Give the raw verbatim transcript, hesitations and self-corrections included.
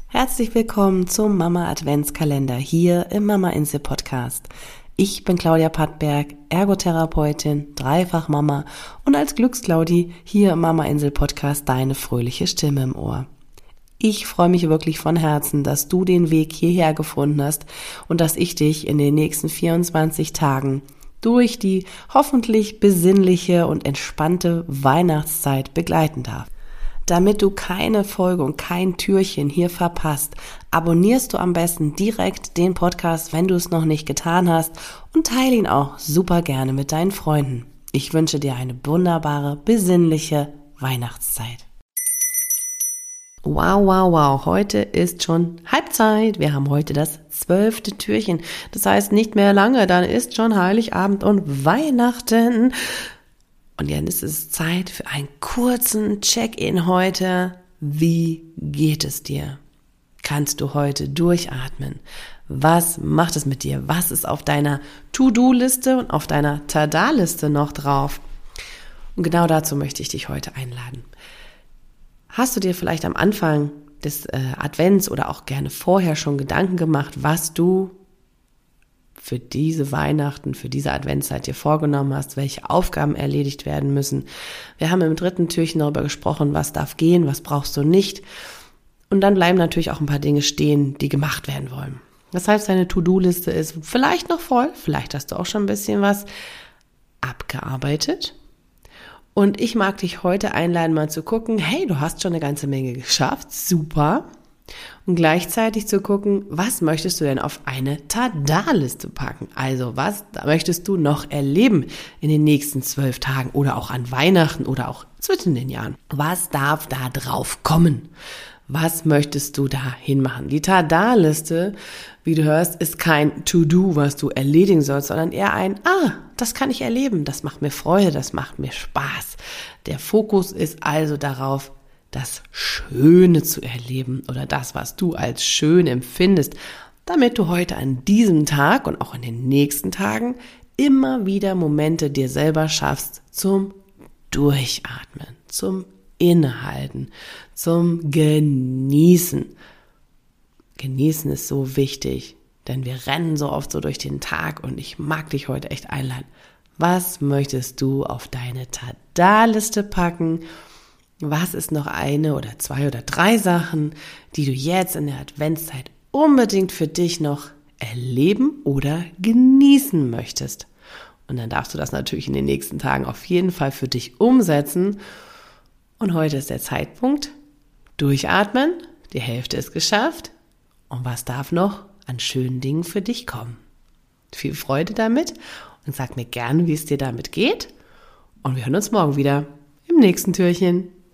Herzlich willkommen zum Mama Adventskalender hier im Mama Insel Podcast. Ich bin Claudia Pattberg, Ergotherapeutin, Dreifach-Mama und als Glücksclaudi hier im Mama Insel Podcast deine fröhliche Stimme im Ohr. Ich freue mich wirklich von Herzen, dass du den Weg hierher gefunden hast und dass ich dich in den nächsten vierundzwanzig Tagen durch die hoffentlich besinnliche und entspannte Weihnachtszeit begleiten darf. Damit du keine Folge und kein Türchen hier verpasst, abonnierst du am besten direkt den Podcast, wenn du es noch nicht getan hast, und teile ihn auch super gerne mit deinen Freunden. Ich wünsche dir eine wunderbare, besinnliche Weihnachtszeit. Wow, wow, wow, heute ist schon Halbzeit. Wir haben heute das zwölfte Türchen. Das heißt nicht mehr lange, dann ist schon Heiligabend und Weihnachten. Und jetzt ist es Zeit für einen kurzen Check-in heute. Wie geht es dir? Kannst du heute durchatmen? Was macht es mit dir? Was ist auf deiner To-Do-Liste und auf deiner Tada-Liste noch drauf? Und genau dazu möchte ich dich heute einladen. Hast du dir vielleicht am Anfang des äh, Advents oder auch gerne vorher schon Gedanken gemacht, was du für diese Weihnachten, für diese Adventszeit dir vorgenommen hast, welche Aufgaben erledigt werden müssen? Wir haben im dritten Türchen darüber gesprochen, was darf gehen, was brauchst du nicht. Und dann bleiben natürlich auch ein paar Dinge stehen, die gemacht werden wollen. Das heißt, deine To-Do-Liste ist vielleicht noch voll, vielleicht hast du auch schon ein bisschen was abgearbeitet. Und ich mag dich heute einladen, mal zu gucken, hey, du hast schon eine ganze Menge geschafft, super. Und gleichzeitig zu gucken, was möchtest du denn auf eine Tada-Liste packen? Also was möchtest du noch erleben in den nächsten zwölf Tagen oder auch an Weihnachten oder auch zwischen den Jahren? Was darf da drauf kommen? Was möchtest du da hinmachen? Die Tada-Liste, wie du hörst, ist kein To-Do, was du erledigen sollst, sondern eher ein, ah, das kann ich erleben, das macht mir Freude, das macht mir Spaß. Der Fokus ist also darauf, das Schöne zu erleben oder das, was du als schön empfindest, damit du heute an diesem Tag und auch in den nächsten Tagen immer wieder Momente dir selber schaffst zum Durchatmen, zum Innehalten, zum Genießen. Genießen ist so wichtig, denn wir rennen so oft so durch den Tag und ich mag dich heute echt einladen. Was möchtest du auf deine Tada-Liste packen? Was ist noch eine oder zwei oder drei Sachen, die du jetzt in der Adventszeit unbedingt für dich noch erleben oder genießen möchtest? Und dann darfst du das natürlich in den nächsten Tagen auf jeden Fall für dich umsetzen. Und heute ist der Zeitpunkt. Durchatmen, die Hälfte ist geschafft. Und was darf noch an schönen Dingen für dich kommen? Viel Freude damit und sag mir gerne, wie es dir damit geht. Und wir hören uns morgen wieder im nächsten Türchen.